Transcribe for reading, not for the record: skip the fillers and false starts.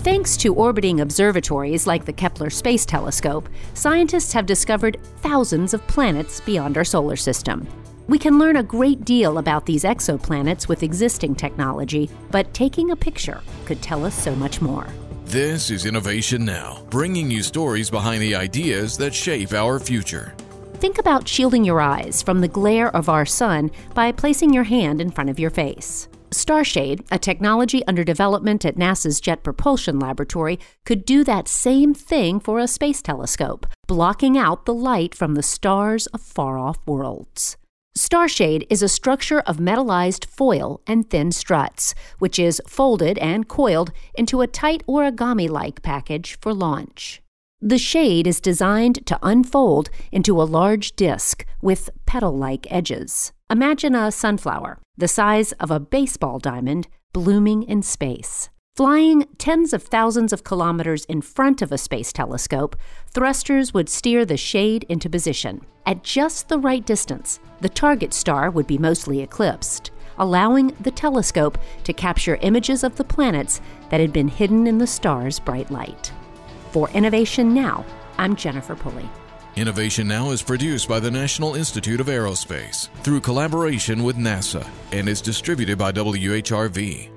Thanks to orbiting observatories like the Kepler Space Telescope, scientists have discovered thousands of planets beyond our solar system. We can learn a great deal about these exoplanets with existing technology, but taking a picture could tell us so much more. This is Innovation Now, bringing you stories behind the ideas that shape our future. Think about shielding your eyes from the glare of our sun by placing your hand in front of your face. Starshade, a technology under development at NASA's Jet Propulsion Laboratory, could do that same thing for a space telescope, blocking out the light from the stars of far-off worlds. Starshade is a structure of metallized foil and thin struts, which is folded and coiled into a tight origami-like package for launch. The shade is designed to unfold into a large disc with petal-like edges. Imagine a sunflower, the size of a baseball diamond, blooming in space. Flying tens of thousands of kilometers in front of a space telescope, thrusters would steer the shade into position. At just the right distance, the target star would be mostly eclipsed, allowing the telescope to capture images of the planets that had been hidden in the star's bright light. For Innovation Now, I'm Jennifer Pulley. Innovation Now is produced by the National Institute of Aerospace through collaboration with NASA and is distributed by WHRV.